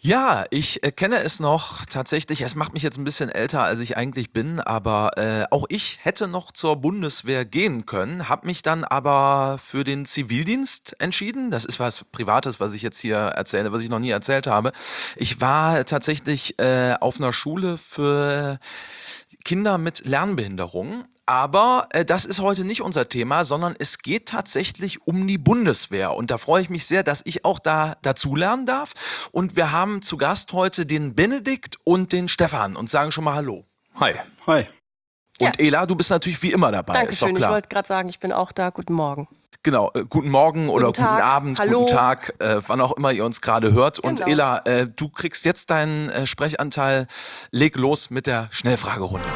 Ja, ich kenne es noch tatsächlich. Es macht mich jetzt ein bisschen älter, als ich eigentlich bin, aber auch ich hätte noch zur Bundeswehr gehen können, habe mich dann aber für den Zivildienst entschieden. Das ist was Privates, was ich jetzt hier erzähle, was ich noch nie erzählt habe. Ich war tatsächlich auf einer Schule für Kinder mit Lernbehinderung. Aber das ist heute nicht unser Thema, sondern es geht tatsächlich um die Bundeswehr. Und da freue ich mich sehr, dass ich auch da dazulernen darf. Und wir haben zu Gast heute den Benedikt und den Stefan und sagen schon mal Hallo. Hi. Hi. Und Ela, du bist natürlich wie immer dabei, ist doch Dankeschön, ich klar. wollte gerade sagen, ich bin auch da. Guten Morgen. Genau, guten Morgen oder Guten Tag, guten Abend, hallo. guten Tag, wann auch immer ihr uns gerade hört. Und Genau. Ela, du kriegst jetzt deinen Sprechanteil. Leg los mit der Schnellfragerunde.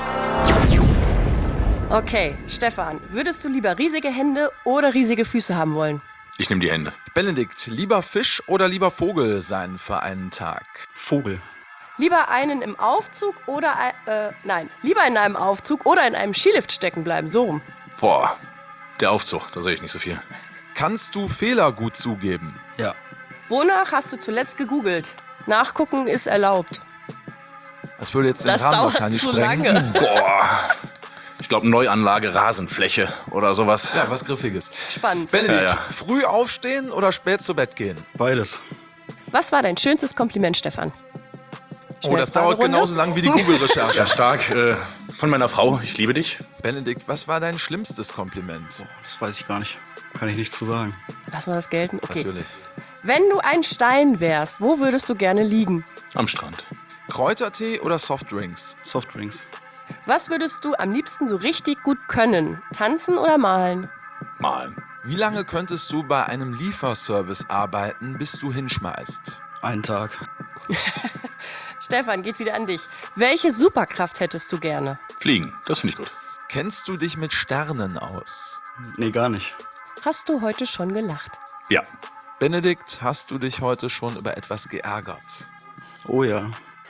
Okay, Stefan, würdest du lieber riesige Hände oder riesige Füße haben wollen? Ich nehme die Hände. Benedikt, lieber Fisch oder lieber Vogel sein für einen Tag? Vogel. Lieber einen im Aufzug oder lieber in einem Aufzug oder in einem Skilift stecken bleiben, so rum. Boah, der Aufzug, da sehe ich nicht so viel. Kannst du Fehler gut zugeben? Ja. Wonach hast du zuletzt gegoogelt? Nachgucken ist erlaubt. Das würde jetzt den Das Rahmen dauert wahrscheinlich zu sprengen. lange. Boah. Ich glaube Neuanlage, Rasenfläche oder sowas. Ja, was Griffiges. Spannend. Benedikt, Ja. früh aufstehen oder spät zu Bett gehen? Beides. Was war dein schönstes Kompliment, Stefan? Oh, das dauert Schnellfragerunde? genauso lang wie die Google-Recherche. Ja, stark. Von meiner Frau, ich liebe dich. Benedikt, was war dein schlimmstes Kompliment? Das weiß ich gar nicht. Kann ich nichts zu sagen. Lass mal das gelten. Okay. Natürlich. Wenn du ein Stein wärst, wo würdest du gerne liegen? Am Strand. Kräutertee oder Softdrinks? Softdrinks. Was würdest du am liebsten so richtig gut können? Tanzen oder malen? Malen. Wie lange könntest du bei einem Lieferservice arbeiten, bis du hinschmeißt? Einen Tag. Stefan, geht wieder an dich. Welche Superkraft hättest du gerne? Fliegen, das finde ich gut. Kennst du dich mit Sternen aus? Nee, gar nicht. Hast du heute schon gelacht? Ja. Benedikt, hast du dich heute schon über etwas geärgert? Oh ja.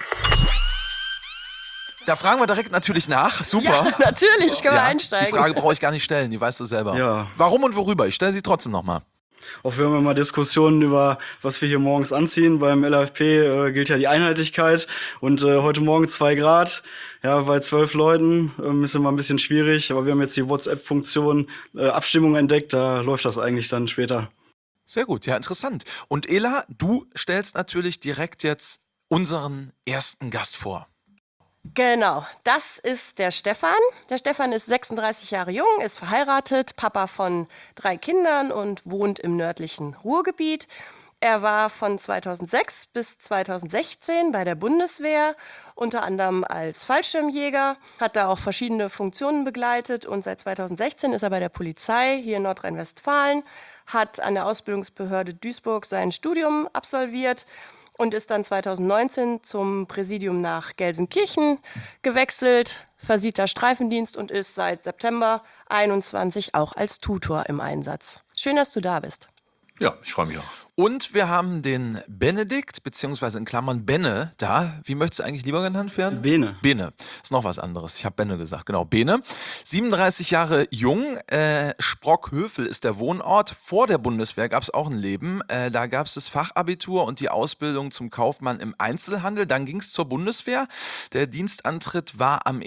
Da fragen wir direkt natürlich nach. Super. Ja, natürlich, können wir Ja, einsteigen. die Frage brauche ich gar nicht stellen, die weißt du selber. Ja. Warum und worüber? Ich stelle sie trotzdem nochmal. Auch wir haben immer Diskussionen über, was wir hier morgens anziehen. Beim LAFP gilt ja die Einheitlichkeit. Und heute Morgen 2 Grad. Ja, bei 12 Leuten ist immer ein bisschen schwierig. Aber wir haben jetzt die WhatsApp-Funktion Abstimmung entdeckt. Da läuft das eigentlich dann später. Sehr gut, ja, interessant. Und Ela, du stellst natürlich direkt jetzt unseren ersten Gast vor. Genau, das ist der Stefan. Der Stefan ist 36 Jahre jung, ist verheiratet, Papa von 3 Kindern und wohnt im nördlichen Ruhrgebiet. Er war von 2006 bis 2016 bei der Bundeswehr, unter anderem als Fallschirmjäger, hat da auch verschiedene Funktionen begleitet und seit 2016 ist er bei der Polizei hier in Nordrhein-Westfalen, hat an der Ausbildungsbehörde Duisburg sein Studium absolviert und ist dann 2019 zum Präsidium nach Gelsenkirchen gewechselt, versieht da Streifendienst und ist seit September 21 auch als Tutor im Einsatz. Schön, dass du da bist. Ja, ich freue mich auch. Und wir haben den Benedikt, beziehungsweise in Klammern Benne, da. Wie möchtest du eigentlich lieber genannt werden? Bene. Bene. Ist noch was anderes. Ich habe Benne gesagt. Genau, Bene. 37 Jahre jung. Sprockhövel ist der Wohnort. Vor der Bundeswehr gab es auch ein Leben. Da gab es das Fachabitur und die Ausbildung zum Kaufmann im Einzelhandel. Dann ging es zur Bundeswehr. Der Dienstantritt war am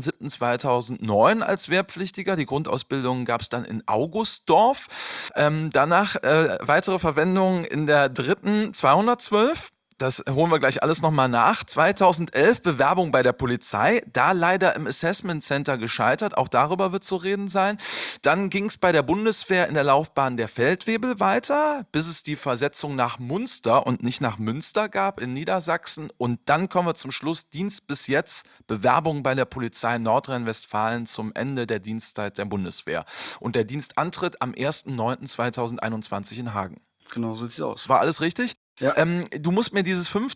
1.7.2009 als Wehrpflichtiger. Die Grundausbildung gab es dann in Augustdorf. Danach weitere Verwendung in der dritten 212. Das holen wir gleich alles nochmal nach. 2011 Bewerbung bei der Polizei, da leider im Assessment Center gescheitert, auch darüber wird zu reden sein. Dann ging es bei der Bundeswehr in der Laufbahn der Feldwebel weiter, bis es die Versetzung nach Munster und nicht nach Münster gab in Niedersachsen. Und dann kommen wir zum Schluss, Dienst bis jetzt, Bewerbung bei der Polizei Nordrhein-Westfalen zum Ende der Dienstzeit der Bundeswehr. Und der Dienstantritt am 1.9.2021 in Hagen. Genau, so sieht's aus. War alles richtig? Ja. Du musst mir dieses 5.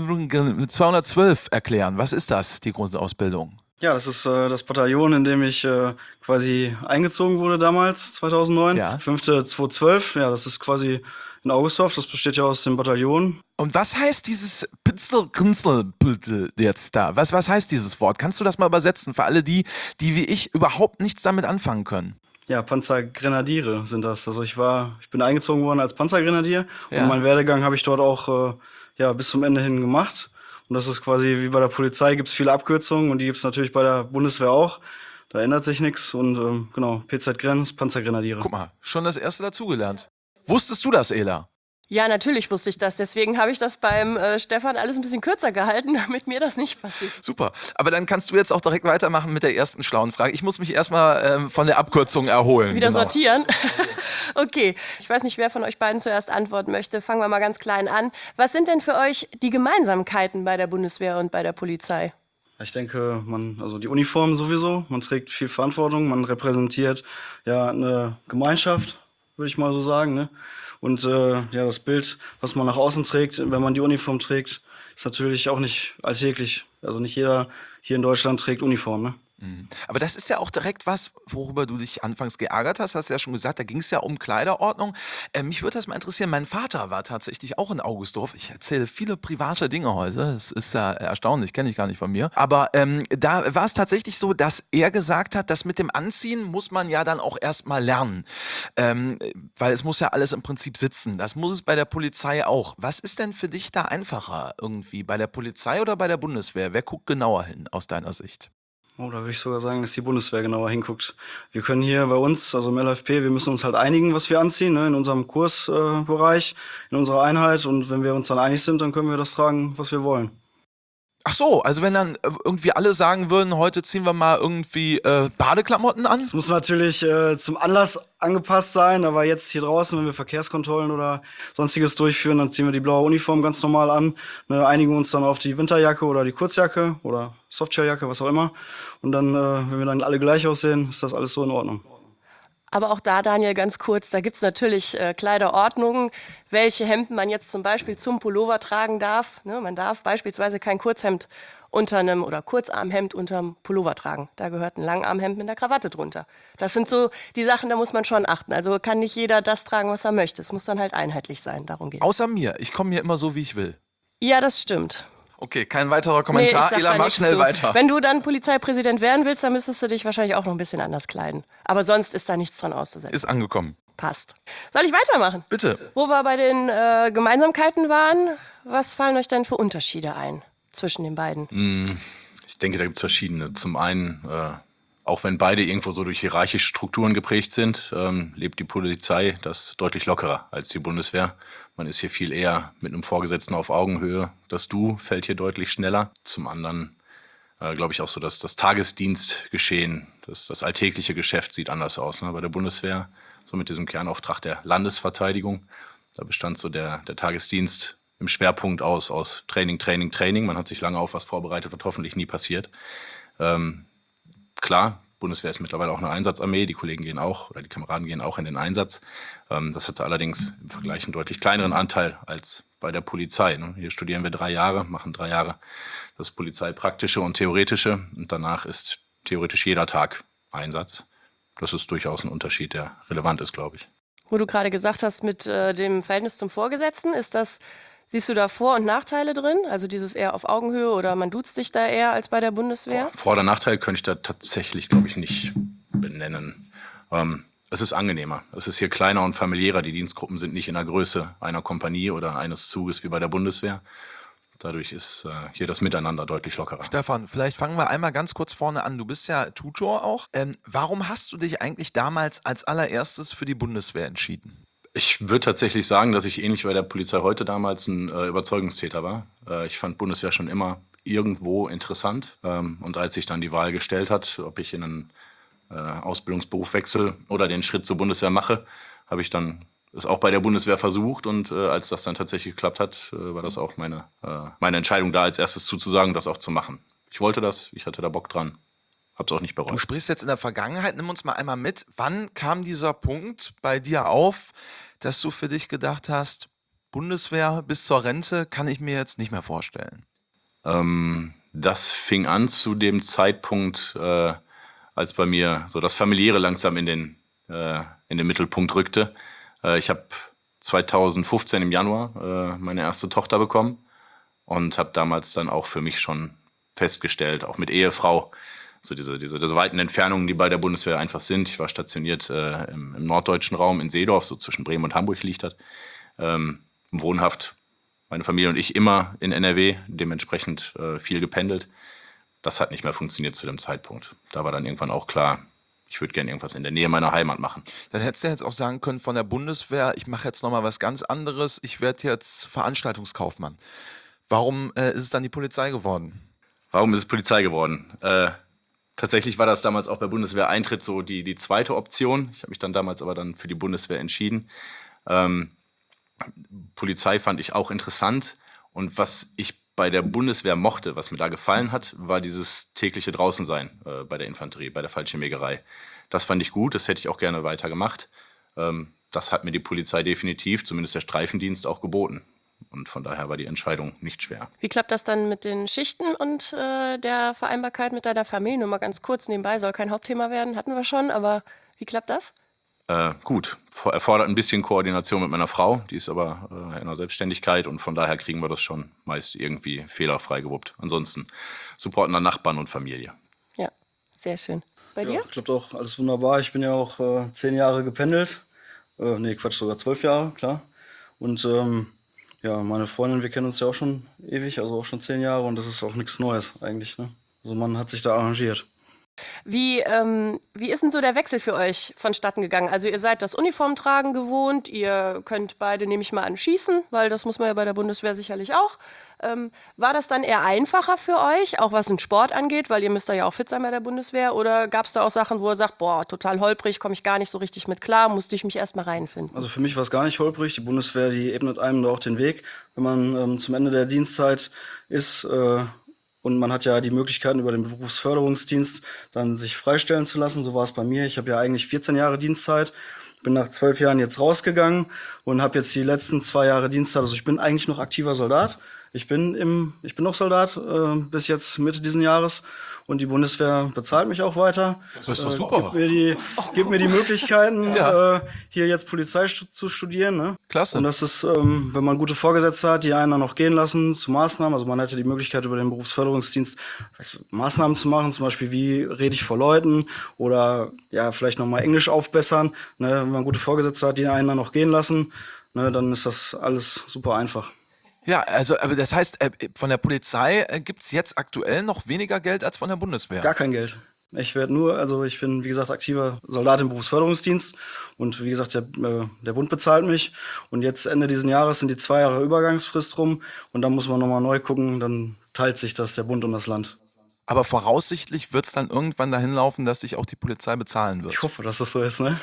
212 erklären. Was ist das, die Grundausbildung? Ja, das ist das Bataillon, in dem ich quasi eingezogen wurde damals, 2009. Ja. 5. 212, ja, das ist quasi in Augustdorf. Das besteht ja aus dem Bataillon. Und was heißt dieses Pitzel-Grinzel-Püttel jetzt da? Was heißt dieses Wort? Kannst du das mal übersetzen für alle die wie ich überhaupt nichts damit anfangen können? Ja, Panzergrenadiere sind das. Also ich bin eingezogen worden als Panzergrenadier Ja. und meinen Werdegang habe ich dort auch ja bis zum Ende hin gemacht. Und das ist quasi wie bei der Polizei, gibt es viele Abkürzungen und die gibt es natürlich bei der Bundeswehr auch. Da ändert sich nichts und genau, PZ Grenz, Panzergrenadiere. Guck mal, schon das erste dazugelernt. Wusstest du das, Ela? Ja, natürlich wusste ich das. Deswegen habe ich das beim Stefan alles ein bisschen kürzer gehalten, damit mir das nicht passiert. Super. Aber dann kannst du jetzt auch direkt weitermachen mit der ersten schlauen Frage. Ich muss mich erstmal von der Abkürzung erholen. Wieder sortieren? Okay. Ich weiß nicht, wer von euch beiden zuerst antworten möchte. Fangen wir mal ganz klein an. Was sind denn für euch die Gemeinsamkeiten bei der Bundeswehr und bei der Polizei? Ich denke, also die Uniform sowieso, man trägt viel Verantwortung, man repräsentiert ja eine Gemeinschaft, würde ich mal so sagen, ne? Und ja, das Bild, was man nach außen trägt, wenn man die Uniform trägt, ist natürlich auch nicht alltäglich. Also nicht jeder hier in Deutschland trägt Uniform, ne? Aber das ist ja auch direkt was, worüber du dich anfangs geärgert hast du ja schon gesagt, da ging es ja um Kleiderordnung. Mich würde das mal interessieren, mein Vater war tatsächlich auch in Augustdorf. Ich erzähle viele private Dinge heute, das ist ja erstaunlich, kenne ich gar nicht von mir. Aber da war es tatsächlich so, dass er gesagt hat, das mit dem Anziehen muss man ja dann auch erstmal lernen. Weil es muss ja alles im Prinzip sitzen. Das muss es bei der Polizei auch. Was ist denn für dich da einfacher irgendwie, bei der Polizei oder bei der Bundeswehr? Wer guckt genauer hin aus deiner Sicht? Oh, da würde ich sogar sagen, dass die Bundeswehr genauer hinguckt. Wir können hier bei uns, also im LFP, wir müssen uns halt einigen, was wir anziehen, ne, in unserem Kursbereich, in unserer Einheit. Und wenn wir uns dann einig sind, dann können wir das tragen, was wir wollen. Ach so, also wenn dann irgendwie alle sagen würden, heute ziehen wir mal irgendwie Badeklamotten an? Es muss natürlich zum Anlass angepasst sein, aber jetzt hier draußen, wenn wir Verkehrskontrollen oder sonstiges durchführen, dann ziehen wir die blaue Uniform ganz normal an, ne, einigen uns dann auf die Winterjacke oder die Kurzjacke oder Softshelljacke, was auch immer. Und dann, wenn wir dann alle gleich aussehen, ist das alles so in Ordnung. Aber auch da, Daniel, ganz kurz, da gibt es natürlich Kleiderordnungen, welche Hemden man jetzt zum Beispiel zum Pullover tragen darf. Ne, man darf beispielsweise kein Kurzhemd unter einem oder Kurzarmhemd unterm Pullover tragen. Da gehört ein Langarmhemd mit einer Krawatte drunter. Das sind so die Sachen, da muss man schon achten. Also kann nicht jeder das tragen, was er möchte. Es muss dann halt einheitlich sein, darum geht es. Außer mir, ich komme hier immer so, wie ich will. Ja, das stimmt. Okay, kein weiterer Kommentar. Nee, Ela, mach schnell weiter. Wenn du dann Polizeipräsident werden willst, dann müsstest du dich wahrscheinlich auch noch ein bisschen anders kleiden. Aber sonst ist da nichts dran auszusetzen. Ist angekommen. Passt. Soll ich weitermachen? Bitte. Wo wir bei den Gemeinsamkeiten waren, was fallen euch denn für Unterschiede ein zwischen den beiden? Ich denke, da gibt es verschiedene. Zum einen, auch wenn beide irgendwo so durch hierarchische Strukturen geprägt sind, lebt die Polizei das deutlich lockerer als die Bundeswehr. Man ist hier viel eher mit einem Vorgesetzten auf Augenhöhe. Das Du fällt hier deutlich schneller. Zum anderen glaube ich auch so, dass das Tagesdienstgeschehen, das alltägliche Geschäft sieht anders aus. Ne? Bei der Bundeswehr, so mit diesem Kernauftrag der Landesverteidigung, da bestand so der Tagesdienst im Schwerpunkt aus Training, Training, Training. Man hat sich lange auf was vorbereitet, was hoffentlich nie passiert. Klar, Bundeswehr ist mittlerweile auch eine Einsatzarmee, die Kollegen gehen auch, oder die Kameraden gehen auch in den Einsatz. Das hatte allerdings im Vergleich einen deutlich kleineren Anteil als bei der Polizei. Ne? Hier studieren wir 3 Jahre, machen 3 Jahre das Polizeipraktische und Theoretische und danach ist theoretisch jeder Tag Einsatz. Das ist durchaus ein Unterschied, der relevant ist, glaube ich. Wo du gerade gesagt hast, mit dem Verhältnis zum Vorgesetzten, siehst du da Vor- und Nachteile drin? Also dieses eher auf Augenhöhe oder man duzt sich da eher als bei der Bundeswehr? Vor- oder Nachteil könnte ich da tatsächlich, glaube ich, nicht benennen. Es ist angenehmer. Es ist hier kleiner und familiärer. Die Dienstgruppen sind nicht in der Größe einer Kompanie oder eines Zuges wie bei der Bundeswehr. Dadurch ist hier das Miteinander deutlich lockerer. Stefan, vielleicht fangen wir einmal ganz kurz vorne an. Du bist ja Tutor auch. Warum hast du dich eigentlich damals als allererstes für die Bundeswehr entschieden? Ich würde tatsächlich sagen, dass ich ähnlich wie bei der Polizei heute damals ein Überzeugungstäter war. Ich fand Bundeswehr schon immer irgendwo interessant. Und als sich dann die Wahl gestellt hat, ob ich in einen Ausbildungsberuf wechsle oder den Schritt zur Bundeswehr mache, habe ich dann es auch bei der Bundeswehr versucht. Und als das dann tatsächlich geklappt hat, war das auch meine Entscheidung, da als erstes zuzusagen, das auch zu machen. Ich wollte das, ich hatte da Bock dran. Hab's auch nicht bereut. Du sprichst jetzt in der Vergangenheit, nimm uns mal einmal mit. Wann kam dieser Punkt bei dir auf, dass du für dich gedacht hast, Bundeswehr bis zur Rente kann ich mir jetzt nicht mehr vorstellen? Das fing an zu dem Zeitpunkt, als bei mir so das Familiäre langsam in den Mittelpunkt rückte. Ich habe 2015 im Januar meine erste Tochter bekommen und habe damals dann auch für mich schon festgestellt, auch mit Ehefrau, so diese weiten Entfernungen, die bei der Bundeswehr einfach sind. Ich war stationiert im norddeutschen Raum in Seedorf, so zwischen Bremen und Hamburg liegt das. Wohnhaft meine Familie und ich immer in NRW, dementsprechend viel gependelt. Das hat nicht mehr funktioniert zu dem Zeitpunkt. Da war dann irgendwann auch klar, ich würde gerne irgendwas in der Nähe meiner Heimat machen. Dann hättest du ja jetzt auch sagen können von der Bundeswehr, ich mache jetzt nochmal was ganz anderes, ich werde jetzt Veranstaltungskaufmann. Warum ist es dann die Polizei geworden? Warum ist es Polizei geworden? Tatsächlich war das damals auch bei Bundeswehreintritt so die zweite Option. Ich habe mich dann damals aber dann für die Bundeswehr entschieden. Polizei fand ich auch interessant. Und was ich bei der Bundeswehr mochte, was mir da gefallen hat, war dieses tägliche Draußensein bei der Infanterie, bei der Fallschirmjägerei. Das fand ich gut, das hätte ich auch gerne weiter gemacht. Das hat mir die Polizei definitiv, zumindest der Streifendienst, auch geboten. Und von daher war die Entscheidung nicht schwer. Wie klappt das dann mit den Schichten und der Vereinbarkeit mit deiner Familie? Nur mal ganz kurz nebenbei, soll kein Hauptthema werden, hatten wir schon, aber wie klappt das? Gut, erfordert ein bisschen Koordination mit meiner Frau, die ist aber in der Selbstständigkeit und von daher kriegen wir das schon meist irgendwie fehlerfrei gewuppt. Ansonsten supporten dann Nachbarn und Familie. Ja, sehr schön. Bei Ja, dir? klappt auch alles wunderbar. Ich bin ja auch 10 Jahre gependelt. Sogar 12 Jahre, klar. Und ja, meine Freundin, wir kennen uns ja auch schon ewig, also auch schon 10 Jahre und das ist auch nichts Neues eigentlich. Ne? Also man hat sich da arrangiert. Wie ist denn so der Wechsel für euch vonstatten gegangen? Also ihr seid das Uniformtragen gewohnt, ihr könnt beide, nehme ich mal an, schießen, weil das muss man ja bei der Bundeswehr sicherlich auch. War das dann eher einfacher für euch, auch was den Sport angeht, weil ihr müsst da ja auch fit sein bei der Bundeswehr? Oder gab es da auch Sachen, wo ihr sagt, boah, total holprig, komme ich gar nicht so richtig mit klar, musste ich mich erst mal reinfinden? Also für mich war es gar nicht holprig. Die Bundeswehr, die ebnet einem da auch den Weg, wenn man zum Ende der Dienstzeit ist. Und man hat ja die Möglichkeiten über den Berufsförderungsdienst dann sich freistellen zu lassen. So war es bei mir. Ich habe ja eigentlich 14 Jahre Dienstzeit. Bin nach 12 Jahren jetzt rausgegangen und habe jetzt die letzten 2 Jahre Dienstzeit. Also ich bin eigentlich noch aktiver Soldat. Ich bin noch Soldat bis jetzt Mitte diesen Jahres. Und die Bundeswehr bezahlt mich auch weiter. Das ist doch super. Gibt mir die Möglichkeiten, hier jetzt Polizei zu studieren. Ne? Klasse. Und das ist, wenn man gute Vorgesetzte hat, die einen dann noch gehen lassen zu Maßnahmen. Also man hätte die Möglichkeit, über den Berufsförderungsdienst Maßnahmen zu machen. Zum Beispiel, wie rede ich vor Leuten oder ja, vielleicht nochmal Englisch aufbessern. Ne? Wenn man gute Vorgesetzte hat, die einen dann noch gehen lassen, ne, dann ist das alles super einfach. Ja, also aber das heißt, von der Polizei gibt es jetzt aktuell noch weniger Geld als von der Bundeswehr. Gar kein Geld. Ich bin, wie gesagt, aktiver Soldat im Berufsförderungsdienst und wie gesagt, der Bund bezahlt mich und jetzt Ende diesen Jahres sind die 2 Jahre Übergangsfrist rum und dann muss man nochmal neu gucken, dann teilt sich das, der Bund und das Land. Aber voraussichtlich wird es dann irgendwann dahin laufen, dass sich auch die Polizei bezahlen wird. Ich hoffe, dass das so ist, ne?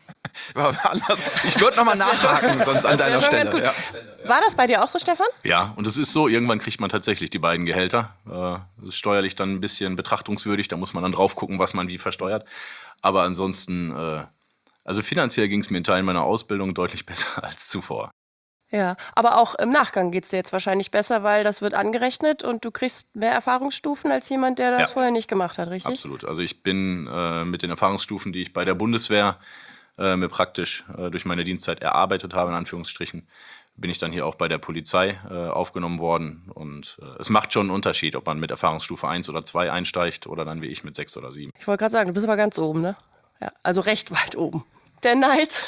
Ich würde nochmal nachhaken, sonst an deiner Stelle. Ja. War das bei dir auch so, Stefan? Ja, und es ist so, irgendwann kriegt man tatsächlich die beiden Gehälter. Das ist steuerlich dann ein bisschen betrachtungswürdig, da muss man dann drauf gucken, was man wie versteuert. Aber ansonsten, also finanziell ging es mir in Teilen meiner Ausbildung deutlich besser als zuvor. Ja, aber auch im Nachgang geht es dir jetzt wahrscheinlich besser, weil das wird angerechnet und du kriegst mehr Erfahrungsstufen als jemand, der das vorher nicht gemacht hat, richtig? Absolut. Also ich bin mit den Erfahrungsstufen, die ich bei der Bundeswehr mir praktisch durch meine Dienstzeit erarbeitet habe, in Anführungsstrichen, bin ich dann hier auch bei der Polizei aufgenommen worden. Und es macht schon einen Unterschied, ob man mit Erfahrungsstufe 1 oder 2 einsteigt oder dann wie ich mit 6 oder 7. Ich wollte gerade sagen, du bist aber ganz oben, ne? Ja, also recht weit oben. Der Neid.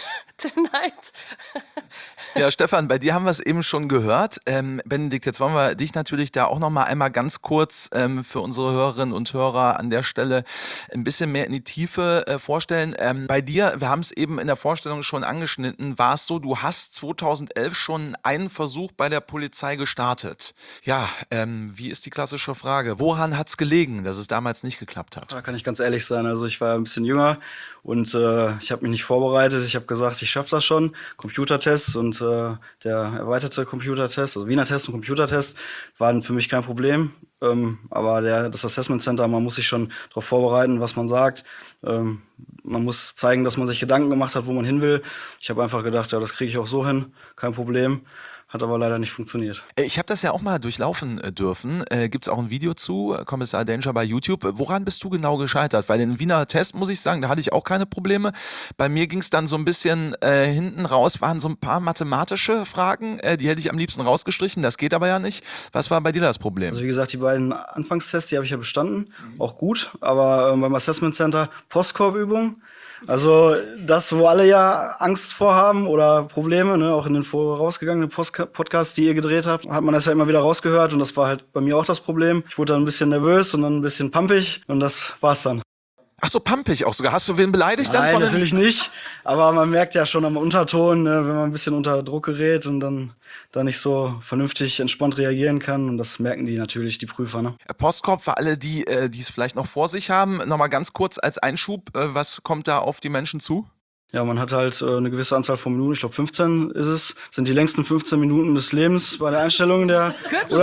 Ja, Stefan, bei dir haben wir es eben schon gehört. Benedikt, jetzt wollen wir dich natürlich da auch noch mal einmal ganz kurz für unsere Hörerinnen und Hörer an der Stelle ein bisschen mehr in die Tiefe vorstellen. Bei dir, wir haben es eben in der Vorstellung schon angeschnitten, war es so, du hast 2011 schon einen Versuch bei der Polizei gestartet. Ja, wie ist die klassische Frage? Woran hat es gelegen, dass es damals nicht geklappt hat? Da kann ich ganz ehrlich sein. Also ich war ein bisschen jünger und ich habe mich nicht vorbereitet. Ich habe gesagt, ich schaffe das schon. Computertests und der erweiterte Computertest, also Wiener Test und Computertest, waren für mich kein Problem. Aber das Assessment Center, man muss sich schon darauf vorbereiten, was man sagt. Man muss zeigen, dass man sich Gedanken gemacht hat, wo man hin will. Ich habe einfach gedacht, ja, das kriege ich auch so hin, kein Problem. Hat aber leider nicht funktioniert. Ich habe das ja auch mal durchlaufen dürfen. Gibt es auch ein Video zu, Kommissar Danger bei YouTube. Woran bist du genau gescheitert? Weil den Wiener Test, muss ich sagen, da hatte ich auch keine Probleme. Bei mir ging es dann so ein bisschen hinten raus, waren so ein paar mathematische Fragen, die hätte ich am liebsten rausgestrichen. Das geht aber ja nicht. Was war bei dir das Problem? Also wie gesagt, die beiden Anfangstests, die habe ich ja bestanden, auch gut. Aber beim Assessment Center Postkorbübung, Also das, wo alle ja Angst vorhaben oder Probleme, ne, auch in den vorausgegangenen Podcasts, die ihr gedreht habt, hat man das ja immer wieder rausgehört und das war halt bei mir auch das Problem. Ich wurde dann ein bisschen nervös und dann ein bisschen pampig und das war's dann. Ach so, pampig auch sogar. Hast du wen beleidigt dann? Nein, Von den- natürlich nicht, aber man merkt ja schon am Unterton, ne, wenn man ein bisschen unter Druck gerät und dann da nicht so vernünftig entspannt reagieren kann und das merken die natürlich, die Prüfer. Ne? Postkorb für alle, die es vielleicht noch vor sich haben. Nochmal ganz kurz als Einschub, was kommt da auf die Menschen zu? Ja, man hat halt eine gewisse Anzahl von Minuten, ich glaube 15 ist es, sind die längsten 15 Minuten des Lebens bei der Einstellung der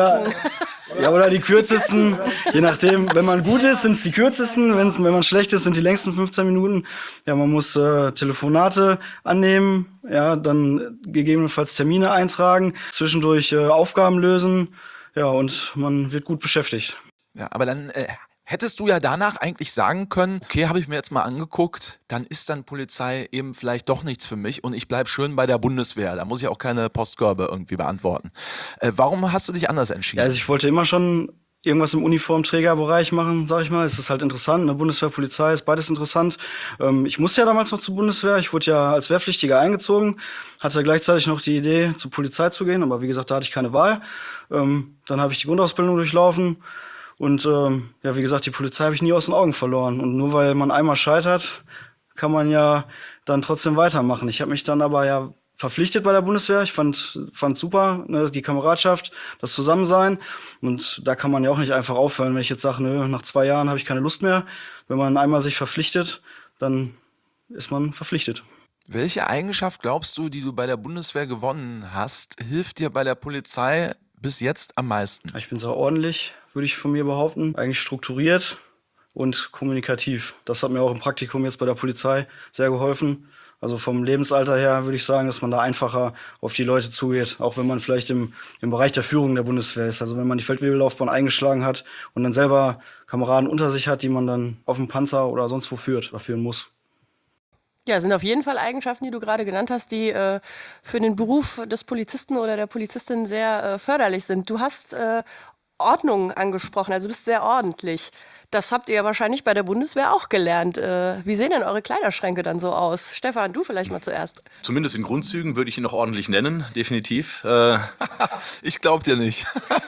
oder die kürzesten, je nachdem, wenn man gut ist, sind es die kürzesten, wenn man schlecht ist, sind die längsten 15 Minuten. Ja, man muss Telefonate annehmen, ja, dann gegebenenfalls Termine eintragen, zwischendurch Aufgaben lösen, ja, und man wird gut beschäftigt. Ja, aber dann hättest du ja danach eigentlich sagen können, okay, habe ich mir jetzt mal angeguckt, dann ist dann Polizei eben vielleicht doch nichts für mich und ich bleib schön bei der Bundeswehr. Da muss ich auch keine Postkörbe irgendwie beantworten. Warum hast du dich anders entschieden? Ja, also ich wollte immer schon irgendwas im Uniformträgerbereich machen, sag ich mal. Es ist halt interessant, eine Bundeswehr, Polizei ist beides interessant. Ich musste ja damals noch zur Bundeswehr. Ich wurde ja als Wehrpflichtiger eingezogen, hatte gleichzeitig noch die Idee, zur Polizei zu gehen, aber wie gesagt, da hatte ich keine Wahl. Dann habe ich die Grundausbildung durchlaufen. Und ja, wie gesagt, die Polizei habe ich nie aus den Augen verloren. Und nur weil man einmal scheitert, kann man ja dann trotzdem weitermachen. Ich habe mich dann aber ja verpflichtet bei der Bundeswehr. Ich fand super, ne, die Kameradschaft, das Zusammensein. Und da kann man ja auch nicht einfach aufhören, wenn ich jetzt sage, nö, nach 2 Jahren habe ich keine Lust mehr. Wenn man einmal sich verpflichtet, dann ist man verpflichtet. Welche Eigenschaft glaubst du, die du bei der Bundeswehr gewonnen hast, hilft dir bei der Polizei bis jetzt am meisten? Ich bin sehr ordentlich, würde ich von mir behaupten. Eigentlich strukturiert und kommunikativ. Das hat mir auch im Praktikum jetzt bei der Polizei sehr geholfen. Also vom Lebensalter her würde ich sagen, dass man da einfacher auf die Leute zugeht, auch wenn man vielleicht im Bereich der Führung der Bundeswehr ist. Also wenn man die Feldwebellaufbahn eingeschlagen hat und dann selber Kameraden unter sich hat, die man dann auf dem Panzer oder sonst wo führt oder führen muss. Ja, sind auf jeden Fall Eigenschaften, die du gerade genannt hast, die für den Beruf des Polizisten oder der Polizistin sehr förderlich sind. Du hast Ordnung angesprochen, also du bist sehr ordentlich. Das habt ihr ja wahrscheinlich bei der Bundeswehr auch gelernt. Wie sehen denn eure Kleiderschränke dann so aus? Stefan, du vielleicht mal zuerst. Zumindest in Grundzügen würde ich ihn noch ordentlich nennen, definitiv. Ich glaub dir nicht.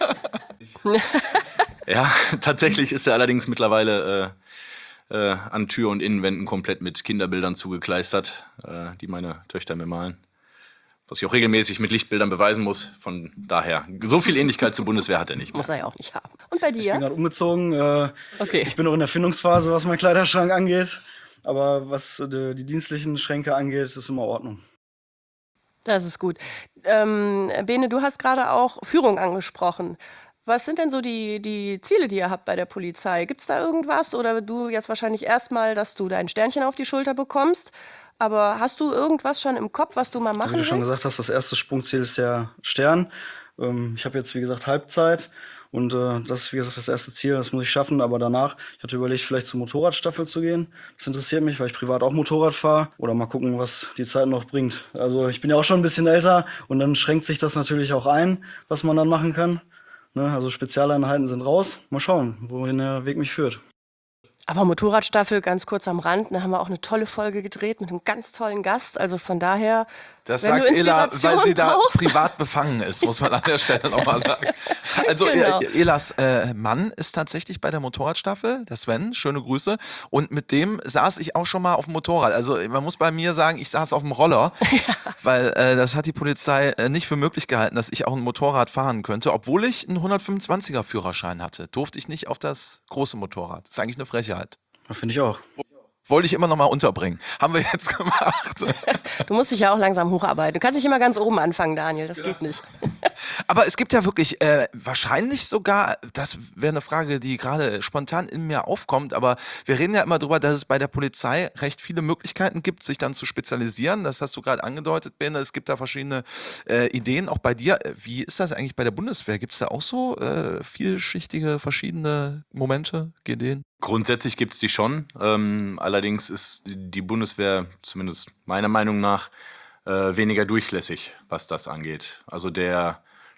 Ja, tatsächlich ist er allerdings mittlerweile an Tür- und Innenwänden komplett mit Kinderbildern zugekleistert, die meine Töchter mir malen. Was ich auch regelmäßig mit Lichtbildern beweisen muss. Von daher, so viel Ähnlichkeit zur Bundeswehr hat er nicht mehr. Muss er ja auch nicht haben. Und bei Ich bin dir? gerade umgezogen. Okay. Ich bin noch in der Findungsphase, was mein Kleiderschrank angeht. Aber was die dienstlichen Schränke angeht, ist immer Ordnung. Das ist gut. Bene, du hast gerade auch Führung angesprochen. Was sind denn so die Ziele, die ihr habt bei der Polizei? Gibt es da irgendwas? Oder du jetzt wahrscheinlich erstmal, dass du dein Sternchen auf die Schulter bekommst? Aber hast du irgendwas schon im Kopf, was du mal machen Wie du schon willst? gesagt hast, das erste Sprungziel ist der Stern. Ich habe jetzt, wie gesagt, Halbzeit. Und das ist, wie gesagt, das erste Ziel, das muss ich schaffen. Aber danach, ich hatte überlegt, vielleicht zur Motorradstaffel zu gehen. Das interessiert mich, weil ich privat auch Motorrad fahre. Oder mal gucken, was die Zeit noch bringt. Also ich bin ja auch schon ein bisschen älter und dann schränkt sich das natürlich auch ein, was man dann machen kann. Ne? Also Spezialeinheiten sind raus. Mal schauen, wohin der Weg mich führt. Aber Motorradstaffel, ganz kurz am Rand, da haben wir auch eine tolle Folge gedreht mit einem ganz tollen Gast. Also von daher, Das wenn sagt du Ela, Inspiration weil sie da brauchst. privat befangen ist, muss man an der Stelle nochmal sagen. Also Genau. Elas Mann ist tatsächlich bei der Motorradstaffel, der Sven, schöne Grüße. Und mit dem saß ich auch schon mal auf dem Motorrad. Also man muss bei mir sagen, ich saß auf dem Roller, weil das hat die Polizei nicht für möglich gehalten, dass ich auch ein Motorrad fahren könnte. Obwohl ich einen 125er Führerschein hatte, durfte ich nicht auf das große Motorrad. Das ist eigentlich eine Frechheit. Das finde ich auch. Wollte ich immer noch mal unterbringen. Haben wir jetzt gemacht. Du musst dich ja auch langsam hocharbeiten. Du kannst nicht immer ganz oben anfangen, Daniel, das geht nicht. Aber es gibt ja wirklich wahrscheinlich sogar, das wäre eine Frage, die gerade spontan in mir aufkommt, aber wir reden ja immer darüber, dass es bei der Polizei recht viele Möglichkeiten gibt, sich dann zu spezialisieren. Das hast du gerade angedeutet, Bene. Es gibt da verschiedene Ideen, auch bei dir. Wie ist das eigentlich bei der Bundeswehr? Gibt es da auch so vielschichtige, verschiedene Momente, Ideen? Grundsätzlich gibt es die schon. Allerdings ist die Bundeswehr, zumindest meiner Meinung nach, weniger durchlässig, was das angeht. Also der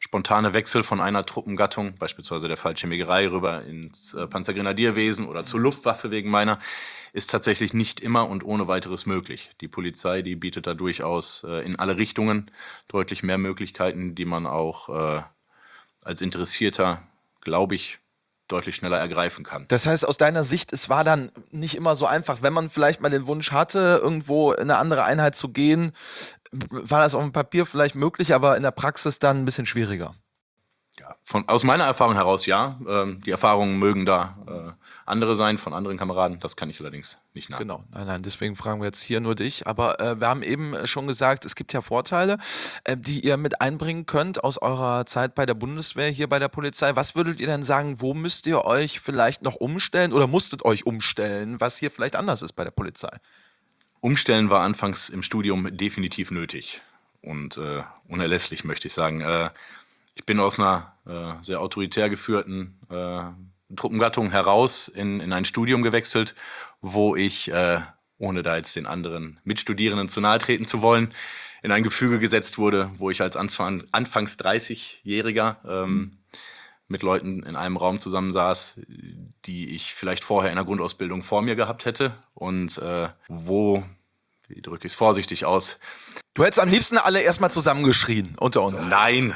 spontane Wechsel von einer Truppengattung, beispielsweise der Fallschirmjägerei, rüber ins Panzergrenadierwesen oder zur Luftwaffe wegen meiner, ist tatsächlich nicht immer und ohne weiteres möglich. Die Polizei, die bietet da durchaus in alle Richtungen deutlich mehr Möglichkeiten, die man auch als Interessierter, glaube ich, deutlich schneller ergreifen kann. Das heißt, aus deiner Sicht, es war dann nicht immer so einfach, wenn man vielleicht mal den Wunsch hatte, irgendwo in eine andere Einheit zu gehen, war das auf dem Papier vielleicht möglich, aber in der Praxis dann ein bisschen schwieriger. Ja, aus meiner Erfahrung heraus ja. Die Erfahrungen mögen da andere sein, von anderen Kameraden. Das kann ich allerdings nicht nachvollziehen. Genau, nein, deswegen fragen wir jetzt hier nur dich. Aber wir haben eben schon gesagt, es gibt ja Vorteile, die ihr mit einbringen könnt aus eurer Zeit bei der Bundeswehr, hier bei der Polizei. Was würdet ihr denn sagen, wo müsst ihr euch vielleicht noch umstellen oder musstet euch umstellen, was hier vielleicht anders ist bei der Polizei? Umstellen war anfangs im Studium definitiv nötig und unerlässlich, möchte ich sagen. Ich bin aus einer sehr autoritär geführten Truppengattung heraus in ein Studium gewechselt, wo ich, ohne da jetzt den anderen Mitstudierenden zu nahe treten zu wollen, in ein Gefüge gesetzt wurde, wo ich als anfangs 30-Jähriger mit Leuten in einem Raum zusammensaß, die ich vielleicht vorher in der Grundausbildung vor mir gehabt hätte und wo, wie drücke ich es vorsichtig aus, Du hättest am liebsten alle erstmal zusammengeschrien unter uns. Nein,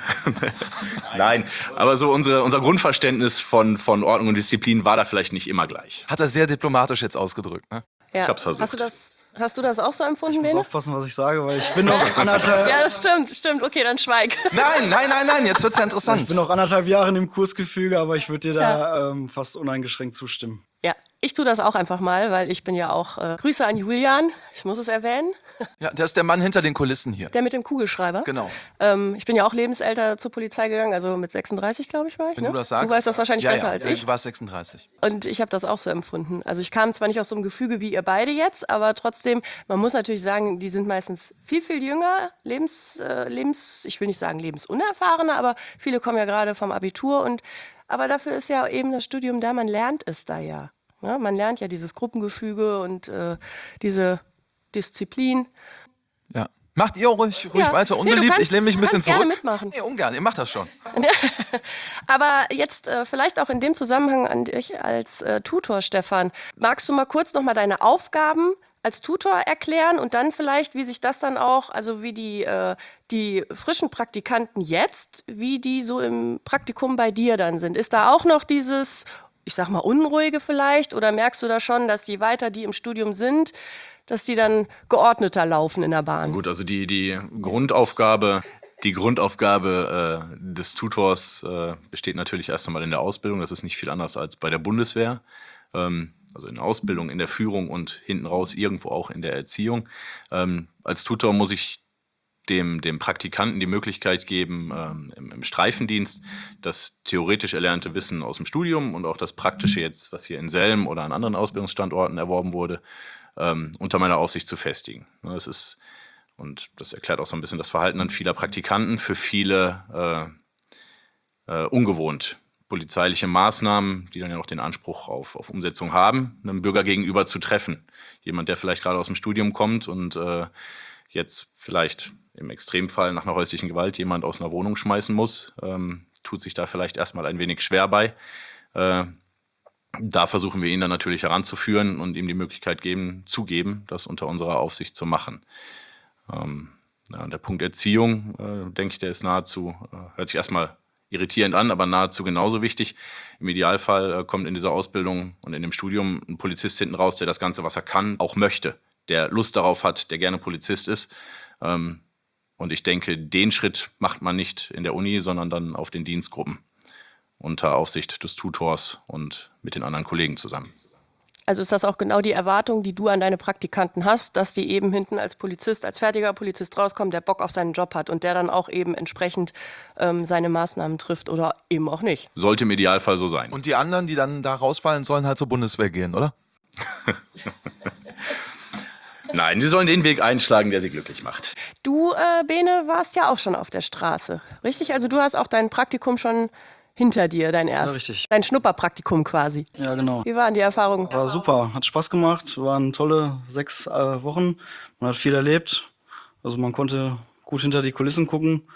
nein. Aber so unser Grundverständnis von Ordnung und Disziplin war da vielleicht nicht immer gleich. Hat er sehr diplomatisch jetzt ausgedrückt, ne? Ja. Ich hab's versucht. Hast du das auch so empfunden, Ich muss Bene? aufpassen, was ich sage, weil ich bin noch anderthalb... Ja, das stimmt. Okay, dann schweig. Nein, jetzt wird's ja Ich interessant. bin noch 1,5 Jahre in dem Kursgefüge, aber ich würde dir da fast uneingeschränkt zustimmen. Ja, ich tue das auch einfach mal, weil ich bin ja auch... Grüße an Julian, ich muss es erwähnen. Ja, der ist der Mann hinter den Kulissen hier. Der mit dem Kugelschreiber. Genau. Ich bin ja auch lebensälter zur Polizei gegangen, also mit 36, glaube ich, war ich. Wenn Ne? du das sagst. Du weißt das wahrscheinlich besser als ich. Du warst 36. Und ich habe das auch so empfunden. Also ich kam zwar nicht aus so einem Gefüge wie ihr beide jetzt, aber trotzdem, man muss natürlich sagen, die sind meistens viel, viel jünger, ich will nicht sagen lebensunerfahrener, aber viele kommen ja gerade vom Abitur aber dafür ist ja eben das Studium da, man lernt es da ja. Ja, man lernt ja dieses Gruppengefüge und diese Disziplin. Ja. Macht ihr ruhig Ja. weiter, Nee, unbeliebt. du kannst- Ich lehne mich ein bisschen kannst gerne zurück. mitmachen. Nee, ungern. Ihr macht das schon. Aber jetzt vielleicht auch in dem Zusammenhang an dich als Tutor, Stefan. Magst du mal kurz nochmal deine Aufgaben als Tutor erklären und dann vielleicht, wie sich das dann auch, also wie die frischen Praktikanten jetzt, wie die so im Praktikum bei dir dann sind? Ist da auch noch dieses, ich sag mal, Unruhige vielleicht? Oder merkst du da schon, dass je weiter die im Studium sind, dass die dann geordneter laufen in der Bahn? Gut, also die Grundaufgabe des Tutors besteht natürlich erst einmal in der Ausbildung. Das ist nicht viel anders als bei der Bundeswehr. Also in der Ausbildung, in der Führung und hinten raus irgendwo auch in der Erziehung. Als Tutor muss ich dem Praktikanten die Möglichkeit geben, im Streifendienst das theoretisch erlernte Wissen aus dem Studium und auch das Praktische jetzt, was hier in Selm oder an anderen Ausbildungsstandorten erworben wurde, unter meiner Aufsicht zu festigen. Und das erklärt auch so ein bisschen das Verhalten an vieler Praktikanten, für viele ungewohnt. Polizeiliche Maßnahmen, die dann ja auch den Anspruch auf Umsetzung haben, einem Bürger gegenüber zu treffen. Jemand, der vielleicht gerade aus dem Studium kommt und jetzt vielleicht im Extremfall nach einer häuslichen Gewalt jemand aus einer Wohnung schmeißen muss, tut sich da vielleicht erstmal ein wenig schwer bei. Da versuchen wir ihn dann natürlich heranzuführen und ihm die Möglichkeit zu geben, das unter unserer Aufsicht zu machen. Der Punkt Erziehung, denke ich, der ist nahezu, hört sich erstmal irritierend an, aber nahezu genauso wichtig. Im Idealfall kommt in dieser Ausbildung und in dem Studium ein Polizist hinten raus, der das Ganze, was er kann, auch möchte, der Lust darauf hat, der gerne Polizist ist. Und ich denke, den Schritt macht man nicht in der Uni, sondern dann auf den Dienstgruppen unter Aufsicht des Tutors und mit den anderen Kollegen zusammen. Also ist das auch genau die Erwartung, die du an deine Praktikanten hast, dass die eben hinten als fertiger Polizist rauskommen, der Bock auf seinen Job hat und der dann auch eben entsprechend seine Maßnahmen trifft oder eben auch nicht. Sollte im Idealfall so sein. Und die anderen, die dann da rausfallen, sollen halt zur Bundeswehr gehen, oder? Nein, die sollen den Weg einschlagen, der sie glücklich macht. Du, Bene, warst ja auch schon auf der Straße, richtig? Also du hast auch dein Praktikum schon hinter dir, dein richtig. Dein Schnupperpraktikum quasi. Ja, genau. Wie waren die Erfahrungen? War super, hat Spaß gemacht, waren tolle 6 Wochen. Man hat viel erlebt, also man konnte gut hinter die Kulissen gucken.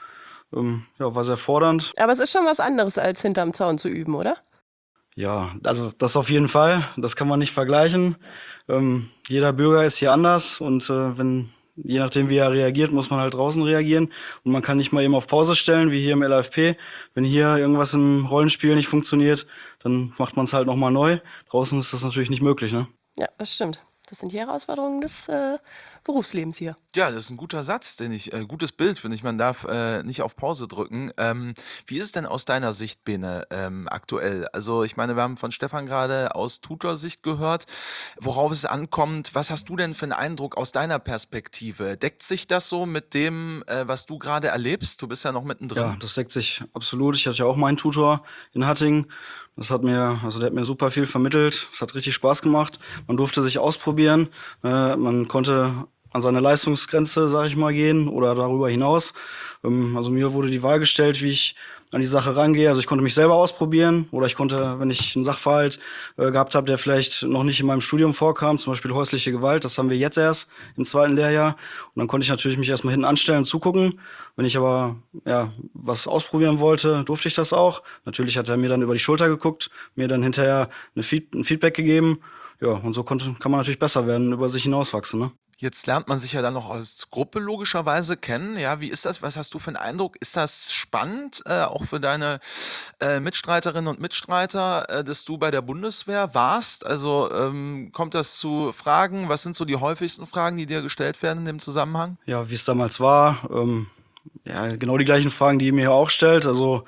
Ja, war sehr fordernd. Aber es ist schon was anderes, als hinterm Zaun zu üben, oder? Ja, also das auf jeden Fall. Das kann man nicht vergleichen. Jeder Bürger ist hier anders und je nachdem, wie er reagiert, muss man halt draußen reagieren. Und man kann nicht mal eben auf Pause stellen, wie hier im LAFP. Wenn hier irgendwas im Rollenspiel nicht funktioniert, dann macht man es halt nochmal neu. Draußen ist das natürlich nicht möglich, ne? Ja, das stimmt. Das sind die Herausforderungen des Berufslebens hier. Ja, das ist ein guter Satz, gutes Bild, finde ich. Man darf nicht auf Pause drücken. Wie ist es denn aus deiner Sicht, Bene, aktuell? Also ich meine, wir haben von Stefan gerade aus Tutorsicht gehört, worauf es ankommt. Was hast du denn für einen Eindruck aus deiner Perspektive? Deckt sich das so mit dem, was du gerade erlebst? Du bist ja noch mittendrin. Ja, das deckt sich absolut. Ich hatte ja auch meinen Tutor in Hattingen. Der hat mir super viel vermittelt. Es hat richtig Spaß gemacht. Man durfte sich ausprobieren. Man konnte an seine Leistungsgrenze, sag ich mal, gehen oder darüber hinaus. Also mir wurde die Wahl gestellt, wie ich an die Sache rangehe. Also ich konnte mich selber ausprobieren oder ich konnte, wenn ich einen Sachverhalt gehabt habe, der vielleicht noch nicht in meinem Studium vorkam, zum Beispiel häusliche Gewalt, das haben wir jetzt erst im 2. Lehrjahr. Und dann konnte ich natürlich mich erstmal hinten anstellen und zugucken. Wenn ich aber was ausprobieren wollte, durfte ich das auch. Natürlich hat er mir dann über die Schulter geguckt, mir dann hinterher ein Feedback gegeben. Ja, und so kann man natürlich besser werden, über sich hinauswachsen, ne? Jetzt lernt man sich ja dann noch als Gruppe logischerweise kennen. Ja, wie ist das? Was hast du für einen Eindruck? Ist das spannend, auch für deine Mitstreiterinnen und Mitstreiter, dass du bei der Bundeswehr warst? Also kommt das zu Fragen? Was sind so die häufigsten Fragen, die dir gestellt werden in dem Zusammenhang? Ja, wie es damals war. Genau die gleichen Fragen, die ihr mir auch stellt. Also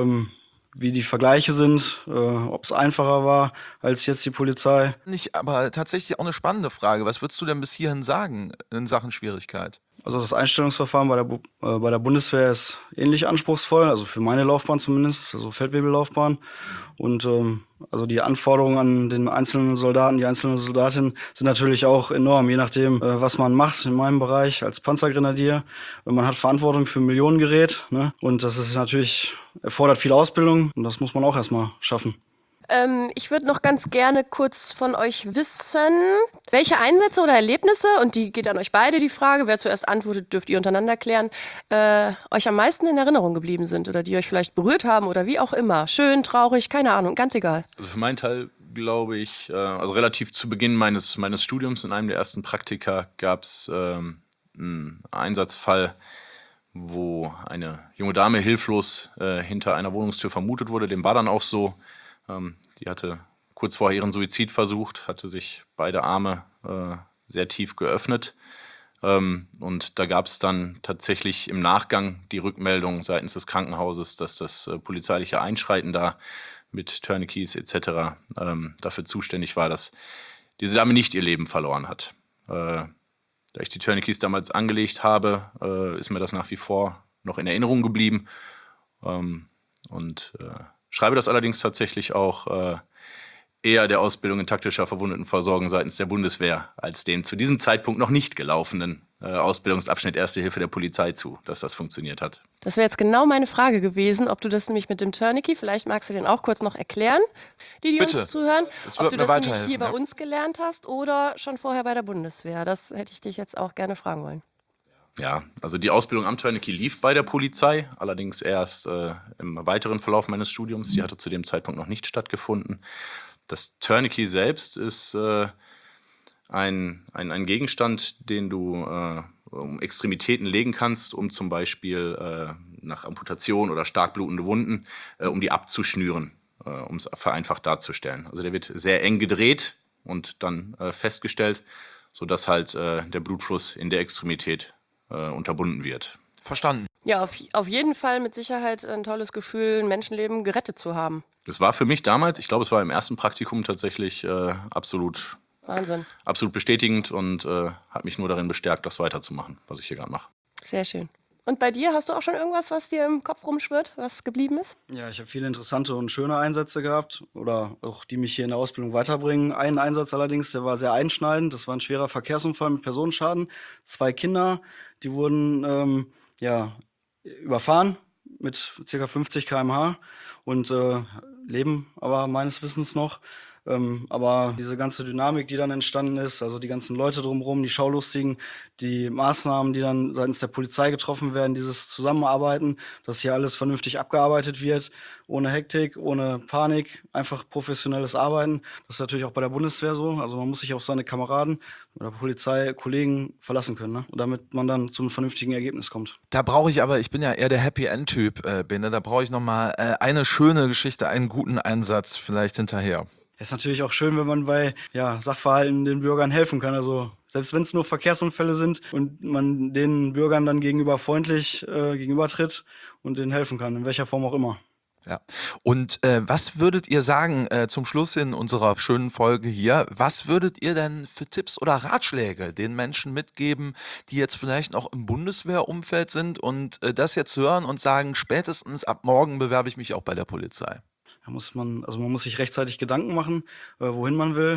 wie die Vergleiche sind, ob es einfacher war als jetzt die Polizei. Nicht, aber tatsächlich auch eine spannende Frage. Was würdest du denn bis hierhin sagen in Sachen Schwierigkeit? Also das Einstellungsverfahren bei der Bundeswehr ist ähnlich anspruchsvoll, also für meine Laufbahn zumindest, also Feldwebellaufbahn. Und also die Anforderungen an den einzelnen Soldaten, die einzelnen Soldatinnen sind natürlich auch enorm, je nachdem, was man macht in meinem Bereich als Panzergrenadier. Man hat Verantwortung für ein Millionengerät, ne? Und das ist natürlich, erfordert viel Ausbildung und das muss man auch erstmal schaffen. Ich würde noch ganz gerne kurz von euch wissen, welche Einsätze oder Erlebnisse, und die geht an euch beide die Frage, wer zuerst antwortet, dürft ihr untereinander klären, euch am meisten in Erinnerung geblieben sind oder die euch vielleicht berührt haben oder wie auch immer. Schön, traurig, keine Ahnung, ganz egal. Also für meinen Teil glaube ich, also relativ zu Beginn meines Studiums in einem der ersten Praktika gab es einen Einsatzfall, wo eine junge Dame hilflos hinter einer Wohnungstür vermutet wurde. Dem war dann auch so. Die hatte kurz vorher ihren Suizid versucht, hatte sich beide Arme sehr tief geöffnet. Und da gab es dann tatsächlich im Nachgang die Rückmeldung seitens des Krankenhauses, dass das polizeiliche Einschreiten da mit Tourniquets etc. Dafür zuständig war, dass diese Dame nicht ihr Leben verloren hat. Da ich die Tourniquets damals angelegt habe, ist mir das nach wie vor noch in Erinnerung geblieben. Schreibe das allerdings tatsächlich auch eher der Ausbildung in taktischer Verwundetenversorgung seitens der Bundeswehr als dem zu diesem Zeitpunkt noch nicht gelaufenen Ausbildungsabschnitt Erste Hilfe der Polizei zu, dass das funktioniert hat. Das wäre jetzt genau meine Frage gewesen, ob du das nämlich mit dem Tourniquet, vielleicht magst du den auch kurz noch erklären, die Bitte. uns zuhören, Das ob wird du mir das nämlich weiterhelfen, hier bei ja. uns gelernt hast oder schon vorher bei der Bundeswehr. Das hätte ich dich jetzt auch gerne fragen wollen. Ja, also die Ausbildung am Tourniquet lief bei der Polizei, allerdings erst im weiteren Verlauf meines Studiums. Die hatte zu dem Zeitpunkt noch nicht stattgefunden. Das Tourniquet selbst ist ein Gegenstand, den du um Extremitäten legen kannst, um zum Beispiel nach Amputation oder stark blutende Wunden, um die abzuschnüren, um es vereinfacht darzustellen. Also der wird sehr eng gedreht und dann festgestellt, sodass halt der Blutfluss in der Extremität unterbunden wird. Verstanden. Ja, auf jeden Fall mit Sicherheit ein tolles Gefühl, ein Menschenleben gerettet zu haben. Das war für mich damals, ich glaube, es war im ersten Praktikum tatsächlich absolut Wahnsinn. bestätigend und hat mich nur darin bestärkt, das weiterzumachen, was ich hier gerade mache. Sehr schön. Und bei dir, hast du auch schon irgendwas, was dir im Kopf rumschwirrt, was geblieben ist? Ja, ich habe viele interessante und schöne Einsätze gehabt oder auch die mich hier in der Ausbildung weiterbringen. Einen Einsatz allerdings, der war sehr einschneidend. Das war ein schwerer Verkehrsunfall mit Personenschaden. 2 Kinder, die wurden überfahren mit ca. 50 km/h und leben aber meines Wissens noch. Aber diese ganze Dynamik, die dann entstanden ist, also die ganzen Leute drumherum, die Schaulustigen, die Maßnahmen, die dann seitens der Polizei getroffen werden, dieses Zusammenarbeiten, dass hier alles vernünftig abgearbeitet wird, ohne Hektik, ohne Panik, einfach professionelles Arbeiten. Das ist natürlich auch bei der Bundeswehr so. Also man muss sich auf seine Kameraden oder Polizei, Kollegen verlassen können, ne? Und damit man dann zum vernünftigen Ergebnis kommt. Da brauche ich aber, ich bin ja eher der Happy-End-Typ, Bene, da brauche ich nochmal eine schöne Geschichte, einen guten Einsatz vielleicht hinterher. Ist natürlich auch schön, wenn man bei Sachverhalten den Bürgern helfen kann. Also selbst wenn es nur Verkehrsunfälle sind und man den Bürgern dann gegenüber freundlich gegenübertritt und denen helfen kann, in welcher Form auch immer. Ja. Und was würdet ihr sagen zum Schluss in unserer schönen Folge hier? Was würdet ihr denn für Tipps oder Ratschläge den Menschen mitgeben, die jetzt vielleicht noch im Bundeswehrumfeld sind und das jetzt hören und sagen, spätestens ab morgen bewerbe ich mich auch bei der Polizei? Man muss sich rechtzeitig Gedanken machen, wohin man will,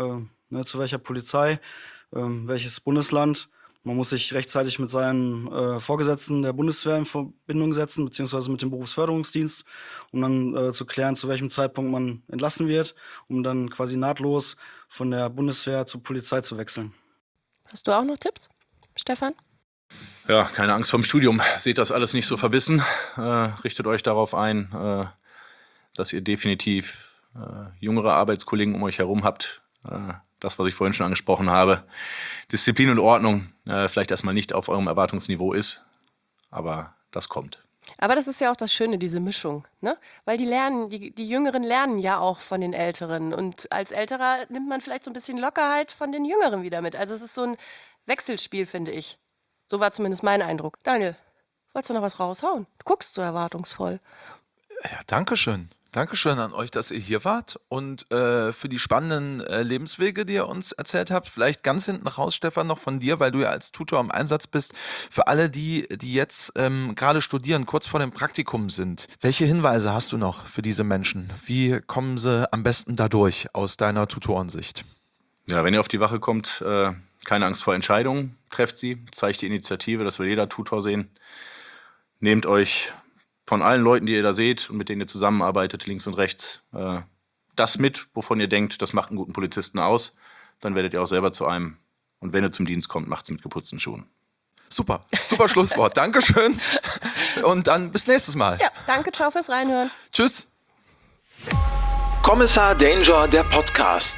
zu welcher Polizei, welches Bundesland. Man muss sich rechtzeitig mit seinen Vorgesetzten der Bundeswehr in Verbindung setzen, beziehungsweise mit dem Berufsförderungsdienst, um dann zu klären, zu welchem Zeitpunkt man entlassen wird, um dann quasi nahtlos von der Bundeswehr zur Polizei zu wechseln. Hast du auch noch Tipps, Stefan? Ja, keine Angst vorm Studium. Seht das alles nicht so verbissen. Richtet euch darauf ein, dass ihr definitiv jüngere Arbeitskollegen um euch herum habt. Das, was ich vorhin schon angesprochen habe. Disziplin und Ordnung vielleicht erstmal nicht auf eurem Erwartungsniveau ist, aber das kommt. Aber das ist ja auch das Schöne, diese Mischung, ne? Weil die Jüngeren lernen ja auch von den Älteren. Und als Älterer nimmt man vielleicht so ein bisschen Lockerheit von den Jüngeren wieder mit. Also es ist so ein Wechselspiel, finde ich. So war zumindest mein Eindruck. Daniel, wolltest du noch was raushauen? Du guckst so erwartungsvoll. Ja, Dankeschön. Dankeschön an euch, dass ihr hier wart und für die spannenden Lebenswege, die ihr uns erzählt habt. Vielleicht ganz hinten raus, Stefan, noch von dir, weil du ja als Tutor im Einsatz bist. Für alle, die jetzt gerade studieren, kurz vor dem Praktikum sind, welche Hinweise hast du noch für diese Menschen? Wie kommen sie am besten dadurch aus deiner Tutorensicht? Ja, wenn ihr auf die Wache kommt, keine Angst vor Entscheidungen, trefft sie, zeigt die Initiative, das will jeder Tutor sehen. Nehmt euch von allen Leuten, die ihr da seht und mit denen ihr zusammenarbeitet, links und rechts, das mit, wovon ihr denkt, das macht einen guten Polizisten aus. Dann werdet ihr auch selber zu einem. Und wenn ihr zum Dienst kommt, macht's mit geputzten Schuhen. Super, super Schlusswort. Dankeschön. Und dann bis nächstes Mal. Ja, danke, ciao fürs Reinhören. Tschüss. Kommissar Danger, der Podcast.